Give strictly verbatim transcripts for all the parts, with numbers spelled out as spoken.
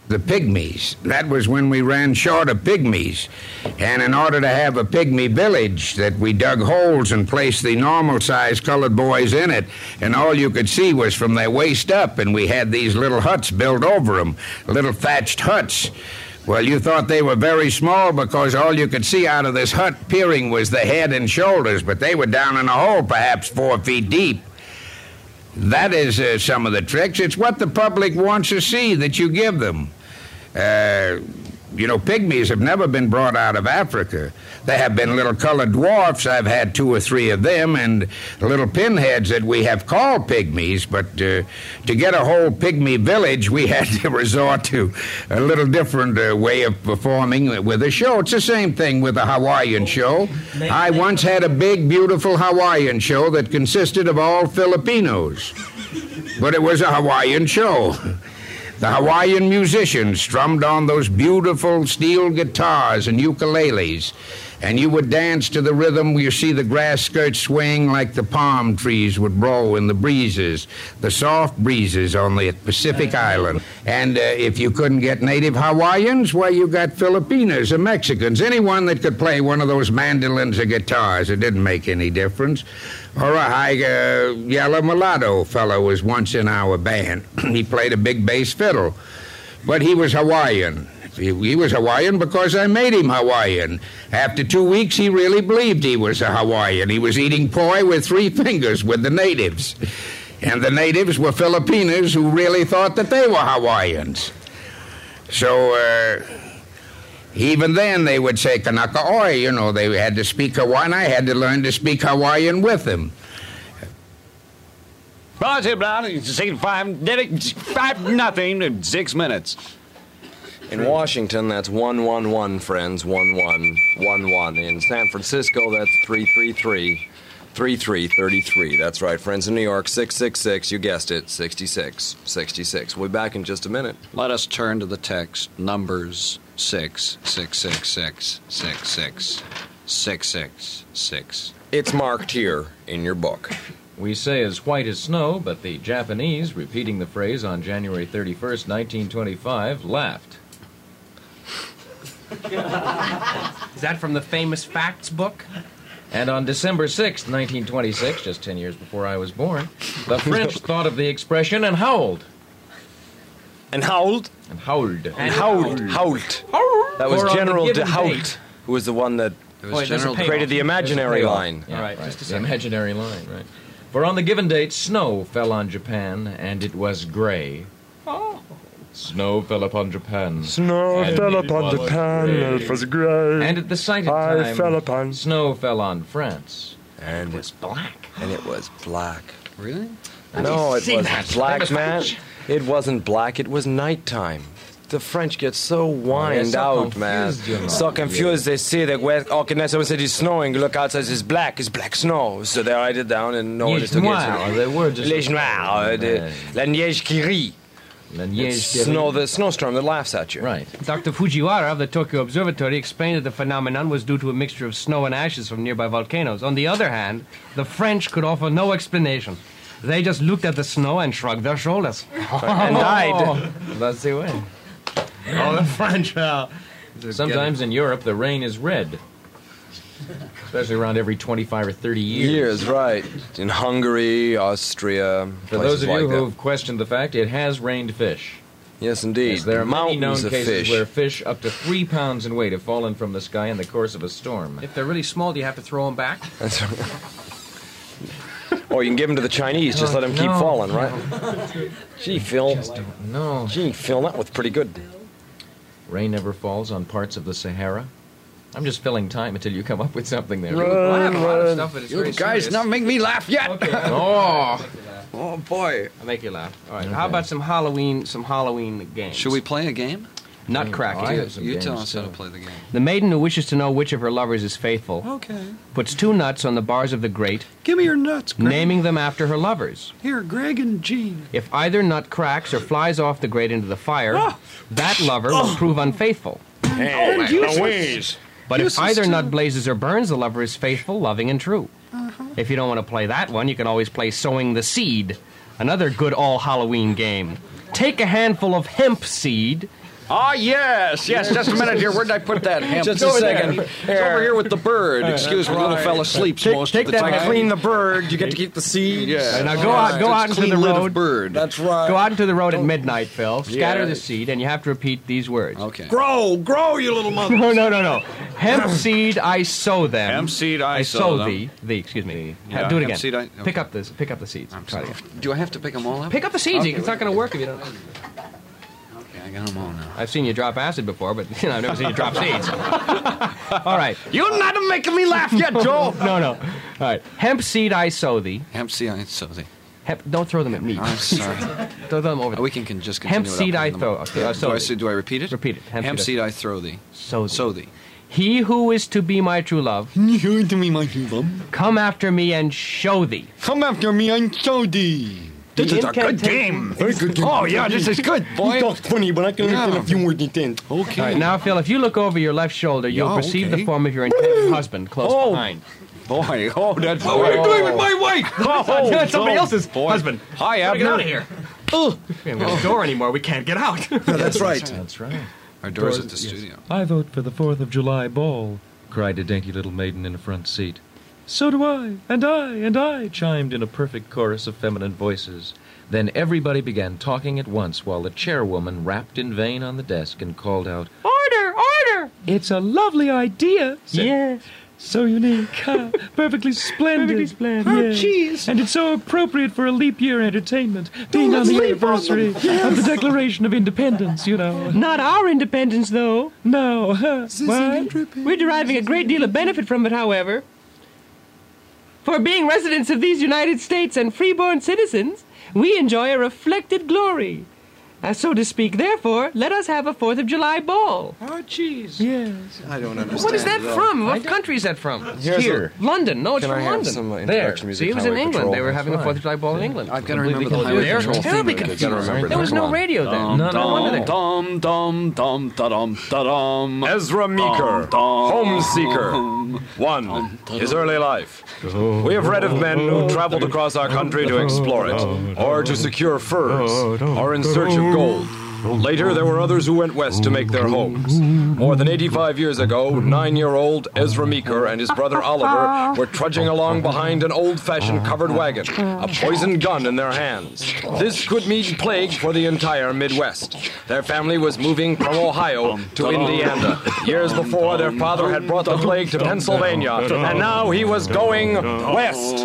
The pygmies. That was when we ran short of pygmies. And in order to have a pygmy village, that we dug holes and placed the normal-sized colored boys in it, and all you could see was from their waist up, and we had these little huts built over them, little thatched huts. Well, you thought they were very small because all you could see out of this hut peering was the head and shoulders, but they were down in a hole perhaps four feet deep. That is uh, some of the tricks. It's what the public wants to see that you give them. Uh, you know, pygmies have never been brought out of Africa. There have been little colored dwarfs. I've had two or three of them, and little pinheads that we have called pygmies. But uh, to get a whole pygmy village, we had to resort to a little different uh, way of performing with a show. It's the same thing with a Hawaiian show. I once had a big, beautiful Hawaiian show that consisted of all Filipinos. But it was a Hawaiian show. The Hawaiian musicians strummed on those beautiful steel guitars and ukuleles, and you would dance to the rhythm. You see the grass skirts swing like the palm trees would blow in the breezes, the soft breezes on the Pacific Island. And uh, if you couldn't get native Hawaiians, well, you got Filipinos or Mexicans, anyone that could play one of those mandolins or guitars. It didn't make any difference. Or a high uh, yellow mulatto fellow was once in our band. He played a big bass fiddle, but he was Hawaiian. He, he was Hawaiian because I made him Hawaiian. After two weeks, he really believed he was a Hawaiian. He was eating poi with three fingers with the natives. And the natives were Filipinos who really thought that they were Hawaiians. So, uh, even then, they would say, Kanaka oi, you know, they had to speak Hawaiian. I had to learn to speak Hawaiian with them. Five, five nothing in six minutes. In Washington, that's one one one, friends, one one one one. In San Francisco, that's three three three, three three three three. That's right, friends. In New York, six six six, you guessed it, sixty-six sixty-six. We'll be back in just a minute. Let us turn to the text. Numbers six six six six six six six six six. It's marked here in your book. We say as white as snow, but the Japanese, repeating the phrase on January thirty-first, nineteen twenty-five, laughed. Is that from the famous facts book? And on December sixth, nineteen twenty-six, just ten years before I was born, the French thought of the expression and howled. And howled? And howled. And howled. Howled. That was General de Houdt, who was the one that was General created the imaginary line. Yeah, right, right. Just the imaginary line, right. For on the given date, snow fell on Japan, and it was gray. Oh. Snow fell upon Japan. Snow fell upon Japan, gray. It was gray. And at the sighted I time, fell upon... snow fell on France. And it was black. And it was black. Really? No, it wasn't that? black, man. It wasn't black, it was nighttime. The French get so whined oh, out, so man. You know. So confused, they see that where, okay, now someone said it's snowing, look outside, it's black, it's black snow. So they write it down and know what it is. They were just... Les noirs, de, la neige qui rit. La neige snow, the snowstorm that laughs at you. Right. Doctor Fujiwara of the Tokyo Observatory explained that the phenomenon was due to a mixture of snow and ashes from nearby volcanoes. On the other hand, the French could offer no explanation. They just looked at the snow and shrugged their shoulders. And died. That's the way. Oh, the French. Well, sometimes in Europe, the rain is red. Especially around every twenty-five or thirty years. Years, right. In Hungary, Austria, For those of you like who've questioned the fact, it has rained fish. Yes, indeed. Yes, there are many known Mountains of cases fish. where fish up to three pounds in weight have fallen from the sky in the course of a storm. if they're really small, do you have to throw them back? That's right. Or you can give them to the Chinese, just let them keep no, falling, no. right? Gee, Phil. No. Gee, Phil, that was pretty good. Rain never falls on parts of the Sahara. I'm just filling time until you come up with something there. Well, I have a lot of stuff, but it's You very guys serious. not make me laugh yet. Okay. Oh! Oh, boy. I'll make you laugh. All right. Okay. How about some Halloween, some Halloween games? Should we play a game? Nutcracker. Oh, I have some You games, tell us how too. to play the game. The maiden who wishes to know which of her lovers is faithful Okay. puts two nuts on the bars of the grate, Give me your nuts, Greg. naming them after her lovers. Here, Greg and Jean. If either nut cracks or flies off the grate into the fire, Ah! that lover will prove unfaithful. And useless. But if Useless either too. nut blazes or burns, the lover is faithful, loving, and true. Uh-huh. If you don't want to play that one, you can always play Sowing the Seed, another good all-Halloween game. Take a handful of hemp seed, Ah, yes, yes. Just a minute here. Where did I put that hemp? Just a second. It's over here with the bird. Excuse me, little fella sleeps Take, most take of the that time. and clean the bird. You get to keep the seeds. Yeah. Now go out, go out into Clean the lid of road. bird. That's right. Go out into the road at midnight, Phil. Scatter Yeah. the seed, and you have to repeat these words. Okay. Grow, grow, you little mother. No, no, no, no. Hemp seed, I sow them. Hemp seed, I I sow sow them. thee. Thee, excuse me. Yeah, Do it hemp again. seed, I- Pick okay. up this. Pick up the seeds. I'm Try it sorry. again. Do I have to pick them all up? Pick up the seeds. It's not going to work if you don't. Okay, I got them all now. I've seen you drop acid before, but you know, I've never seen you drop seeds. All right. You're not making me laugh yet, Joe. No, no. All right. Hemp seed, I sow thee. Hemp seed, I sow thee. Hemp, don't throw them at me. I'm sorry. Throw them over. Oh, we can, can just continue Hemp without seed, I picking them throw. up. Okay, I sow do, I, thee. say- do I repeat it? Repeat it. Hemp, Hemp seed, seed, I throw thee. Sow thee. Sow thee. He who is to be my true love, You to me, my bum. come after me and show thee. Come after me and show thee. This is a good game. Very good game. Oh, yeah, this is good, boy. You talk funny, but I can Yeah. understand a few more details. Okay. All right, now, Phil, if you look over your left shoulder, you'll Yeah, perceive okay. the form of your intended husband close Oh. behind. Boy, oh, that's What are you doing with my wife? Oh, that's somebody else's boy. husband. Hi, Gotta Abner. get out of here. Oh, we haven't got a door anymore. We can't get out. That's right. That's right. Our door's at the studio. I vote for the fourth of July ball, cried a dainty little maiden in a front seat. So do I, and I, and I, chimed in a perfect chorus of feminine voices. Then everybody began talking at once while the chairwoman rapped in vain on the desk and called out, Order, order. It's a lovely idea. said- Yes. So unique. huh? Perfectly splendid. Perfectly splendid. Oh, Yes. jeez. And it's so appropriate for a leap year entertainment, being on the anniversary of the Declaration of Independence, you know. Not our independence, though. No. huh? What? We're deriving a great deal of benefit from it, however. For being residents of these United States and freeborn citizens, we enjoy a reflected glory. As so to speak, therefore, let us have a Fourth of July ball. Oh, jeez. Yes. I don't understand. What is that at all. from? What country is that from? Here's Here. London. No, it's Can from I have London. some uh, There. introduction music? See, it was in Highway England. Patrol? They were having a Fourth of July ball in England. I've got to remember the Completely Highway confused. Patrol Terribly theme. confused. Gotta remember There that. was Come no on. radio then. No, no wonder they. Dum, dum, dum, da-dum, da-dum. Ezra Meeker, Home Seeker. One, his early life. We have read of men who traveled across our country to explore it, or to secure furs, or in search of gold. Later, there were others who went west to make their homes. More than eighty-five years ago, nine-year-old Ezra Meeker and his brother Oliver were trudging along behind an old-fashioned covered wagon, a poisoned gun in their hands. This could mean plague for the entire Midwest. Their family was moving from Ohio to Indiana. Years before, their father had brought the plague to Pennsylvania, and now he was going west.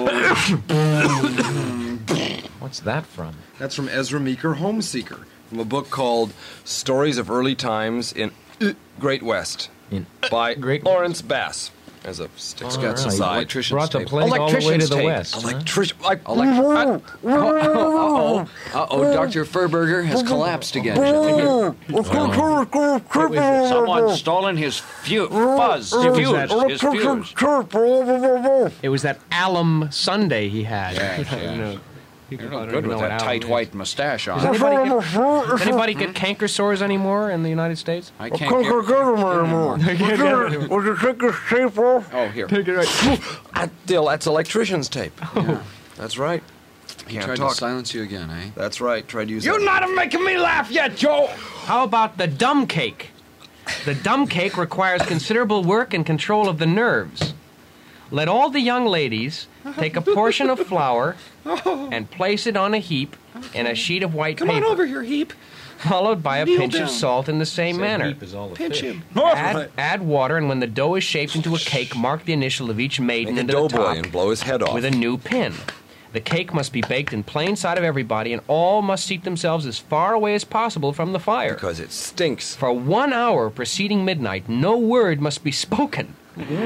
What's that from? That's from Ezra Meeker, Home Seeker, from a book called Stories of Early Times in uh, Great West In by Great Lawrence Bass. As a sticks got right. aside. Electrician's Brought the tape. plague all the way to Electrician's the tape. west. huh? Electrician. Like, Elec- uh, oh, uh-oh. Uh-oh, Doctor Furberger has collapsed again. Someone's stolen his fu- fuzz. His fuse. His fuse. It was that alum Sunday he had. Yeah, You yeah. know, people You're don't not good know with what that alum tight is. white mustache Does on. anybody, get, does anybody get canker sores anymore in the United States? I can't get, anymore. Oh, here. Ah, Dill, that's electrician's tape. Yeah, that's right. He Can't tried talk. to silence you again, eh? That's right. Tried to use You're that. not making me laugh yet, Joe. How about the dumb cake? The dumb cake requires considerable work and control of the nerves. Let all the young ladies take a portion of flour and place it on a heap in a sheet of white Come paper, on over here, Heap. followed by a Kneel pinch down. of salt in the same manner. Heap is all the Pinch fish. him. Add, add water, and when the dough is shaped into a cake, mark the initial of each maiden Make a into the doughboy top and blow his head off. with a new pin. The cake must be baked in plain sight of everybody, and all must seat themselves as far away as possible from the fire. Because it stinks. For one hour preceding midnight, no word must be spoken.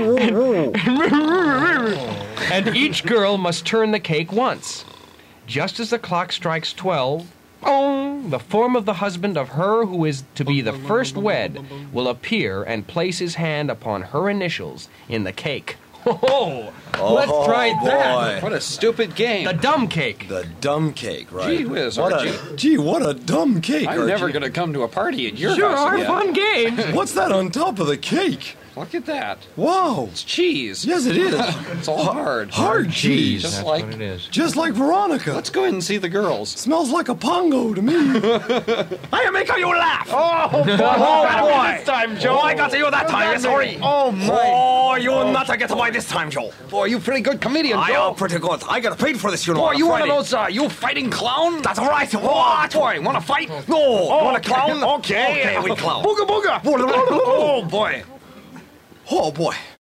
And each girl must turn the cake once. Just as the clock strikes twelve, oh, the form of the husband of her who is to be the first wed will appear and place his hand upon her initials in the cake. Oh, let's try that. What a stupid game. The dumb cake. The dumb cake, right? Gee whiz, what Archie. a, gee, what a dumb cake, I'm Archie. never going to come to a party at your Sure house are again. fun games. What's that on top of the cake? Look at that. Wow. It's cheese. Yes, it is. It's all hard. Hard cheese. Just That's like- what it is. Just like Veronica. Let's go ahead and see the girls. Smells like a pongo to me. I make you laugh. Oh, boy. Oh, boy. This time, Joe. Oh, I got you that time. Sorry. Oh, my. Oh, you will not get away this time, Joe. Boy, you pretty good comedian, I Joe. am pretty good. I got paid for this, you know. Boy, on you one of Friday. those, uh, you fighting clown? That's right. What? Boy, want to fight? No. Oh, Want a okay. clown? Okay. Okay, we clown. Booga booga. Oh, boy. Oh, boy.